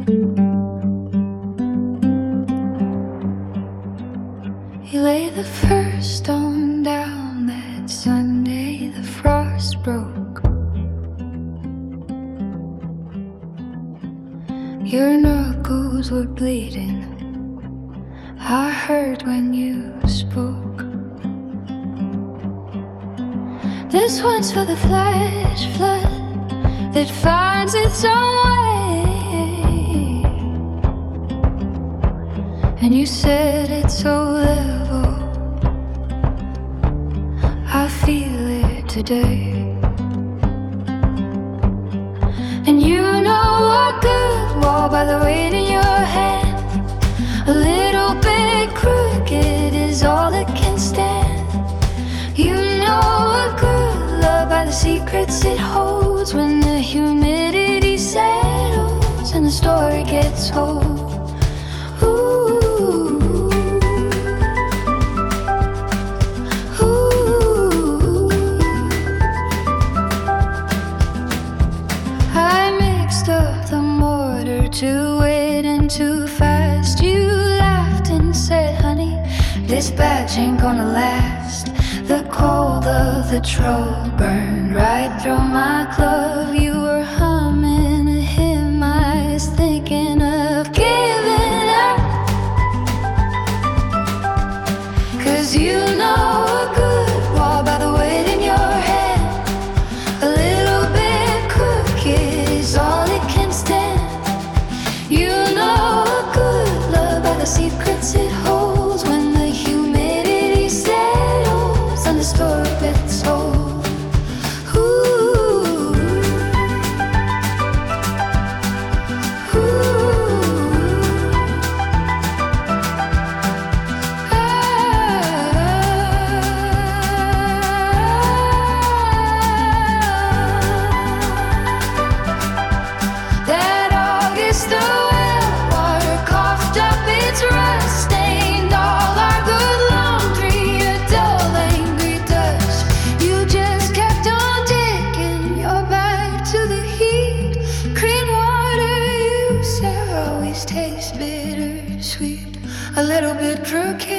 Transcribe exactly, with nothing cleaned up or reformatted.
You lay the first stone down that Sunday, the frost broke. Your knuckles were bleeding, I heard when you spoke. This one's for the flash flood that finds its own way. And you said it's so level, I feel it today. And you know a good wall by the weight in your hand. A little bit crooked is all it can stand. You know a good love by the secrets it holds. When the humidity settles and the story gets old. Ooh. Too wet and too fast. You laughed and said, honey, this batch ain't gonna last. The cold of the troll burned right through my glove. You were humming a hymn, I was thinking of giving up. Cause you know a good wall by the weight in your hand. A little bit crooked is all it can stand. You know a good love by the secrets it holds. When the humidity settles and the story gets told. Ooh. Ooh. Ah. That August the taste bittersweet, a little bit crooked.